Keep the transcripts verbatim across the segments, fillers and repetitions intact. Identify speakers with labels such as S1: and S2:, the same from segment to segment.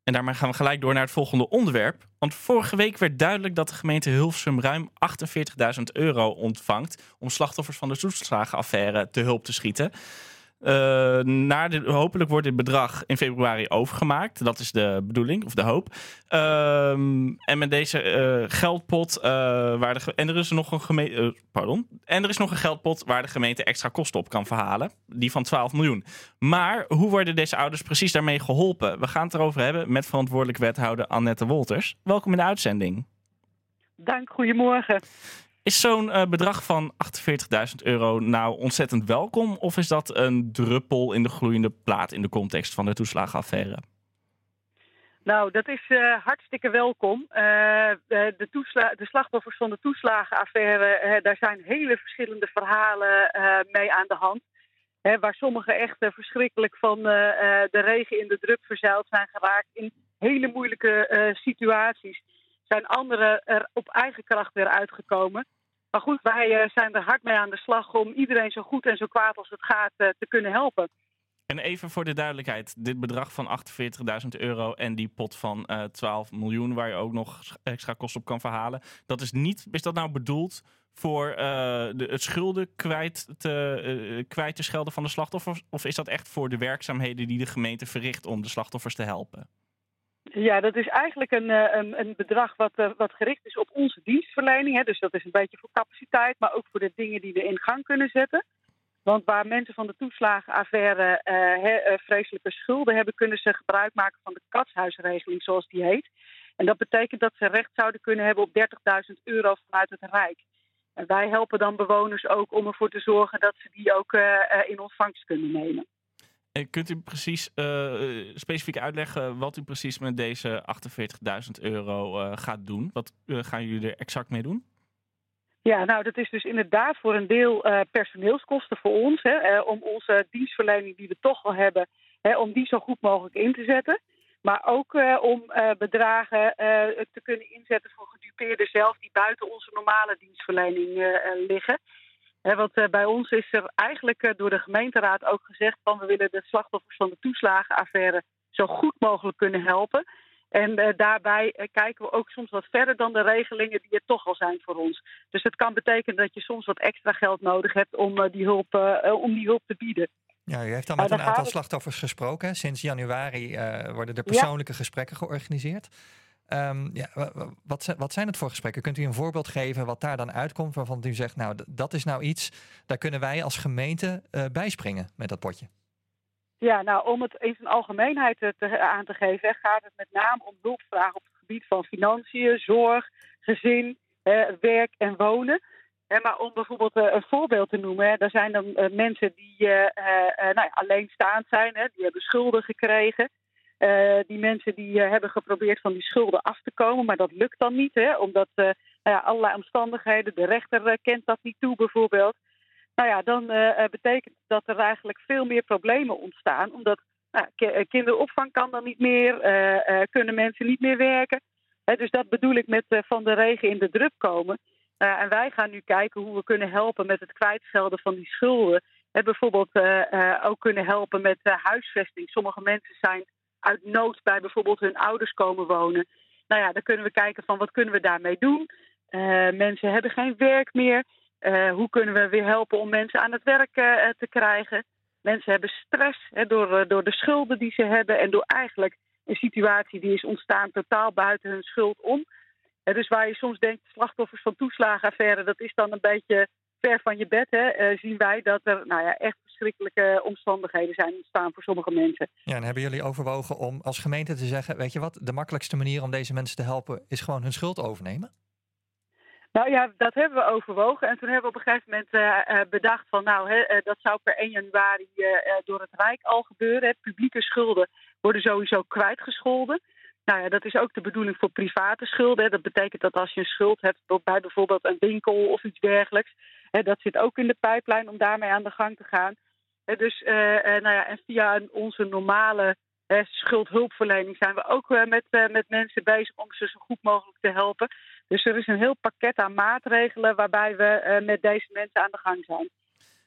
S1: En daarmee gaan we gelijk door naar het volgende onderwerp. Want vorige week werd duidelijk dat de gemeente Hilversum ruim achtenveertigduizend euro ontvangt om slachtoffers van de toeslagenaffaire te hulp te schieten. Uh, naar de, hopelijk wordt dit bedrag in februari overgemaakt. Dat is de bedoeling, of de hoop. Uh, en met deze uh, geldpot, uh, waar de, en er is nog een gemeente, uh, pardon, en er is nog een geldpot waar de gemeente extra kosten op kan verhalen. Die van twaalf miljoen. Maar hoe worden deze ouders precies daarmee geholpen? We gaan het erover hebben met verantwoordelijk wethouder Annette Wolters. Welkom in de uitzending.
S2: Dank, goedemorgen.
S1: Is zo'n uh, bedrag van achtenveertigduizend euro nou ontzettend welkom? Of is dat een druppel in de gloeiende plaat in de context van de toeslagenaffaire?
S2: Nou, dat is uh, hartstikke welkom. Uh, de, toesla- de slachtoffers van de toeslagenaffaire, uh, daar zijn hele verschillende verhalen uh, mee aan de hand. Uh, waar sommigen echt uh, verschrikkelijk van uh, uh, de regen in de drup verzeild zijn geraakt in hele moeilijke uh, situaties. Zijn anderen er op eigen kracht weer uitgekomen. Maar goed, wij uh, zijn er hard mee aan de slag om iedereen zo goed en zo kwaad als het gaat uh, te kunnen helpen.
S1: En even voor de duidelijkheid, dit bedrag van achtenveertigduizend euro en die pot van uh, twaalf miljoen, waar je ook nog extra kosten op kan verhalen, dat is niet, is dat nou bedoeld voor uh, de, het schulden kwijt te, uh, kwijt te schelden van de slachtoffers? Of is dat echt voor de werkzaamheden die de gemeente verricht om de slachtoffers te helpen?
S2: Ja, dat is eigenlijk een, een, een bedrag wat, wat gericht is op onze dienstverlening. Hè. Dus dat is een beetje voor capaciteit, maar ook voor de dingen die we in gang kunnen zetten. Want waar mensen van de toeslagenaffaire uh, he, uh, vreselijke schulden hebben, kunnen ze gebruik maken van de katshuisregeling, zoals die heet. En dat betekent dat ze recht zouden kunnen hebben op dertigduizend euro vanuit het Rijk. En wij helpen dan bewoners ook om ervoor te zorgen dat ze die ook uh, uh, in ontvangst kunnen nemen.
S1: En kunt u precies uh, specifiek uitleggen wat u precies met deze achtenveertigduizend euro uh, gaat doen? Wat uh, gaan jullie er exact mee doen?
S2: Ja, nou dat is dus inderdaad voor een deel uh, personeelskosten voor ons. Hè, uh, om onze dienstverlening die we toch al hebben, hè, om die zo goed mogelijk in te zetten. Maar ook uh, om uh, bedragen uh, te kunnen inzetten voor gedupeerden zelf die buiten onze normale dienstverlening uh, uh, liggen. He, want uh, bij ons is er eigenlijk uh, door de gemeenteraad ook gezegd van we willen de slachtoffers van de toeslagenaffaire zo goed mogelijk kunnen helpen. En uh, daarbij uh, kijken we ook soms wat verder dan de regelingen die er toch al zijn voor ons. Dus het kan betekenen dat je soms wat extra geld nodig hebt om, uh, die, hulp, uh, om die hulp te bieden.
S3: Ja, u heeft dan met uh, een aantal het... slachtoffers gesproken. Sinds januari uh, worden er persoonlijke ja. gesprekken georganiseerd. Um, ja, wat, wat zijn het voor gesprekken? Kunt u een voorbeeld geven wat daar dan uitkomt waarvan u zegt, nou, dat is nou iets, daar kunnen wij als gemeente uh, bijspringen met dat potje?
S2: Ja, nou, om het in zijn algemeenheid te, aan te geven, gaat het met name om hulpvragen op het gebied van financiën, zorg, gezin, eh, werk en wonen. Eh, maar om bijvoorbeeld uh, een voorbeeld te noemen, hè, daar zijn dan uh, mensen die uh, uh, nou ja, alleenstaand zijn, hè, die hebben schulden gekregen. Uh, die mensen die uh, hebben geprobeerd van die schulden af te komen, maar dat lukt dan niet, hè, omdat uh, nou ja, allerlei omstandigheden, de rechter uh, kent dat niet toe bijvoorbeeld. Nou ja, dan uh, betekent dat er eigenlijk veel meer problemen ontstaan, omdat nou, k- kinderopvang kan dan niet meer, uh, uh, kunnen mensen niet meer werken. Hè, dus dat bedoel ik met uh, van de regen in de drup komen. Uh, en wij gaan nu kijken hoe we kunnen helpen met het kwijtschelden van die schulden. Hè, bijvoorbeeld uh, uh, ook kunnen helpen met uh, huisvesting. Sommige mensen zijn uit nood bij bijvoorbeeld hun ouders komen wonen. Nou ja, dan kunnen we kijken van wat kunnen we daarmee doen. Uh, mensen hebben geen werk meer. Uh, hoe kunnen we weer helpen om mensen aan het werk uh, te krijgen. Mensen hebben stress hè, door, uh, door de schulden die ze hebben en door eigenlijk een situatie die is ontstaan totaal buiten hun schuld om. Uh, dus waar je soms denkt, slachtoffers van toeslagenaffaire, dat is dan een beetje ver van je bed. Hè, uh, zien wij dat er nou ja, echt verschrikkelijke omstandigheden zijn ontstaan voor sommige mensen.
S3: Ja, en hebben jullie overwogen om als gemeente te zeggen, weet je wat, de makkelijkste manier om deze mensen te helpen is gewoon hun schuld overnemen?
S2: Nou ja, dat hebben we overwogen. En toen hebben we op een gegeven moment uh, bedacht van nou, hè, uh, dat zou per één januari uh, door het Rijk al gebeuren. Hè. Publieke schulden worden sowieso kwijtgescholden. Nou ja, dat is ook de bedoeling voor private schulden. Hè. Dat betekent dat als je een schuld hebt bij bijvoorbeeld een winkel of iets dergelijks. Hè, dat zit ook in de pijplijn om daarmee aan de gang te gaan. Hè, dus uh, uh, nou ja, en via onze normale uh, schuldhulpverlening zijn we ook uh, met, uh, met mensen bezig om ze zo goed mogelijk te helpen. Dus er is een heel pakket aan maatregelen waarbij we uh, met deze mensen aan de gang zijn.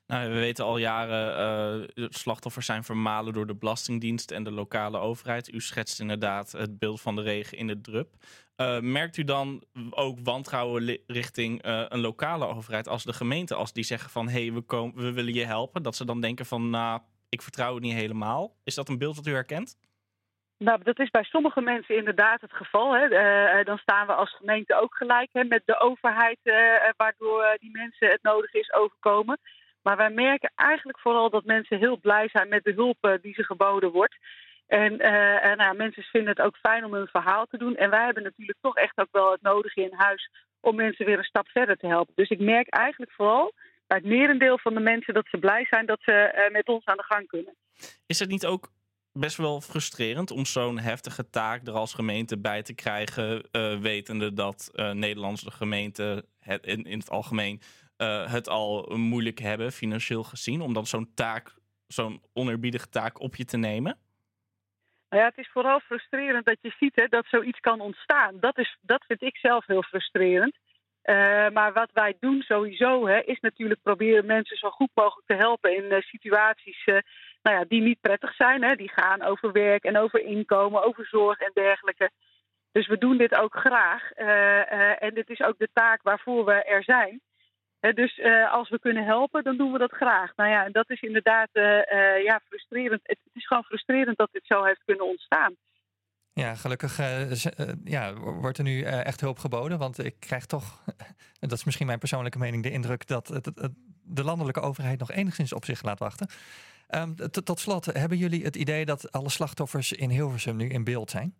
S1: Nou, we weten al jaren, uh, slachtoffers zijn vermalen door de Belastingdienst en de lokale overheid. U schetst inderdaad het beeld van de regen in de drup. Uh, merkt u dan ook wantrouwen li- richting uh, een lokale overheid als de gemeente, als die zeggen van hé, hey, we, kom- we willen je helpen, dat ze dan denken van nou, ik vertrouw het niet helemaal. Is dat een beeld dat u herkent?
S2: Nou, dat is bij sommige mensen inderdaad het geval. Hè. Uh, dan staan we als gemeente ook gelijk hè, met de overheid, uh, waardoor die mensen het nodig is overkomen. Maar wij merken eigenlijk vooral dat mensen heel blij zijn met de hulp uh, die ze geboden wordt. En, uh, en nou, mensen vinden het ook fijn om hun verhaal te doen. En wij hebben natuurlijk toch echt ook wel het nodige in huis om mensen weer een stap verder te helpen. Dus ik merk eigenlijk vooral bij het merendeel van de mensen dat ze blij zijn dat ze uh, met ons aan de gang kunnen.
S1: Is het niet ook best wel frustrerend om zo'n heftige taak er als gemeente bij te krijgen, uh, wetende dat uh, Nederlandse gemeenten het in, in het algemeen uh, het al moeilijk hebben, financieel gezien, om dan zo'n taak, zo'n oneerbiedige taak op je te nemen?
S2: Nou ja, het is vooral frustrerend dat je ziet hè, dat zoiets kan ontstaan. Dat, is, dat vind ik zelf heel frustrerend. Uh, maar wat wij doen sowieso hè, is natuurlijk proberen mensen zo goed mogelijk te helpen in uh, situaties uh, nou ja, die niet prettig zijn. Hè. Die gaan over werk en over inkomen, over zorg en dergelijke. Dus we doen dit ook graag. Uh, uh, en dit is ook de taak waarvoor we er zijn. He, dus uh, als we kunnen helpen, dan doen we dat graag. Nou ja, en dat is inderdaad uh, uh, ja, frustrerend. Het, het is gewoon frustrerend dat dit zo heeft kunnen ontstaan.
S3: Ja, gelukkig uh, z- uh, ja, wordt er nu uh, echt hulp geboden. Want ik krijg toch, dat is misschien mijn persoonlijke mening, de indruk dat het, het, de landelijke overheid nog enigszins op zich laat wachten. Um, t- tot slot, hebben jullie het idee dat alle slachtoffers in Hilversum nu in beeld zijn?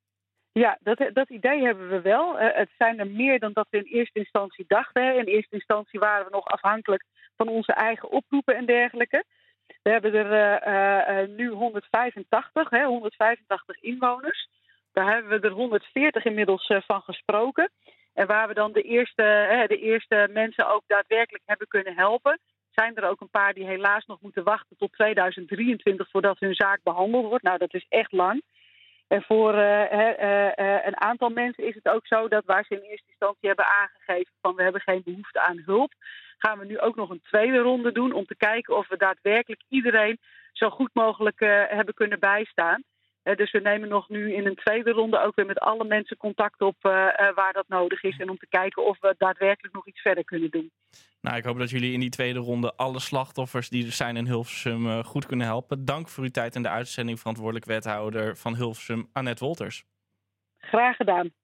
S2: Ja, dat, dat idee hebben we wel. Uh, het zijn er meer dan dat we in eerste instantie dachten. In eerste instantie waren we nog afhankelijk van onze eigen oproepen en dergelijke. We hebben er uh, uh, nu honderdvijfentachtig, hè, honderdvijfentachtig inwoners. Daar hebben we er honderdveertig inmiddels uh, van gesproken. En waar we dan de eerste, uh, de eerste mensen ook daadwerkelijk hebben kunnen helpen, zijn er ook een paar die helaas nog moeten wachten tot tweeduizend drieëntwintig voordat hun zaak behandeld wordt. Nou, dat is echt lang. En voor uh, uh, uh, een aantal mensen is het ook zo dat waar ze in eerste instantie hebben aangegeven van we hebben geen behoefte aan hulp, gaan we nu ook nog een tweede ronde doen om te kijken of we daadwerkelijk iedereen zo goed mogelijk uh, hebben kunnen bijstaan. Uh, dus we nemen nog nu in een tweede ronde ook weer met alle mensen contact op uh, uh, waar dat nodig is en om te kijken of we daadwerkelijk nog iets verder kunnen doen.
S1: Nou, ik hoop dat jullie in die tweede ronde alle slachtoffers die er zijn in Hilversum uh, goed kunnen helpen. Dank voor uw tijd in de uitzending, verantwoordelijk wethouder van Hilversum, Annette Wolters.
S2: Graag gedaan.